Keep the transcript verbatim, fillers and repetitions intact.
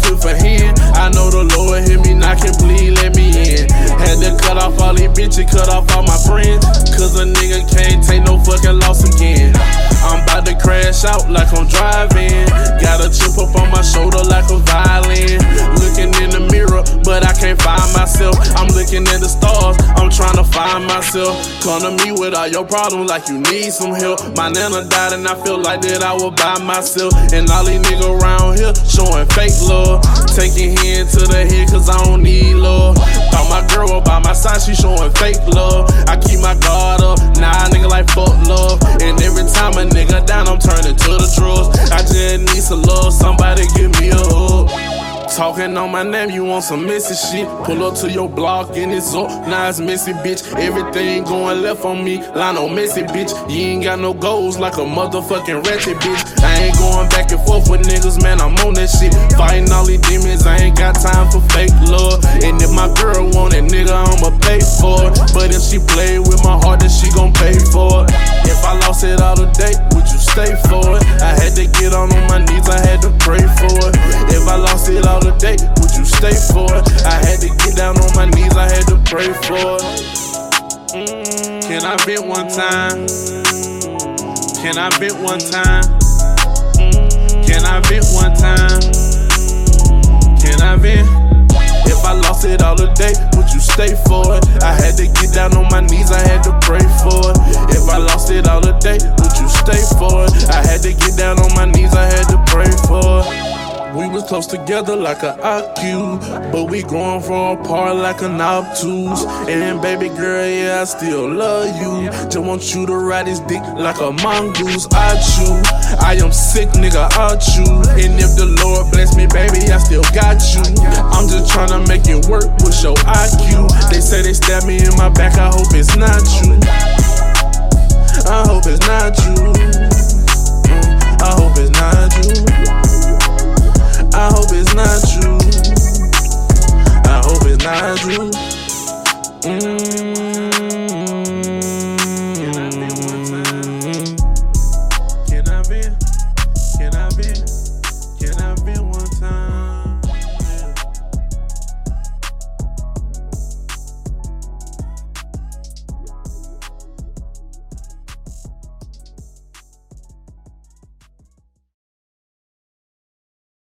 with a hand. I know the Lord hear me knocking, please let me in. Had to cut off all these bitches, cut off all my friends, cause a nigga can't take no fucking loss again. I'm about to crash out like I'm driving. Got a chip up on my shoulder like a violin. Looking in the mirror, but I can't find myself. I'm looking at the stars, I'm trying to find myself. Come to me with all your problems like you need some help. My nana died and I feel like that I was by myself. And all these niggas around here showing fake love. Taking hand to the head cause I don't need love. Thought my girl was by my side, she showing fake love. I keep my guard up, nah nigga like fuck love. And every time a nigga down, I'm turning to the drugs. I just need some love, somebody give me a hug. Talking on my name, you want some messy shit. Pull up to your block and it's up, now it's messy, bitch. Everything going left on me, line on messy, bitch. You ain't got no goals like a motherfucking ratchet, bitch. I ain't going back and forth with niggas, man, I'm on that shit. Fighting all these demons, I ain't got time for fake love. And if my girl want it, nigga, I'ma pay for it. But if she play with my heart, then she gon' pay for it. If I lost it all today, would you stay for it? I had to get on, on my knees, I had to pray for it. If I lost it all today, would you stay for it? I had to get down on my knees, I had to pray for it. Mm, can I vent one time? Can I vent one time? Mm, can I vent one time? Can I vent? If I lost it all today, would you stay for it? I had to get down on my knees, I had to pray for it. If I lost it all today, would you stay for it? I had to get down on my knees, I had to pray for it. We was close together like an I Q, but we growing from apart like an obtuse. And baby girl, yeah, I still love you. Just want you to ride this dick like a mongoose. I chew, I am sick, nigga, I chew. And if the Lord bless me, baby, I still got you. I'm just tryna make it work with your I Q. They say they stabbed me in my back, I hope it's not true. I hope it's not true. I hope it's not true.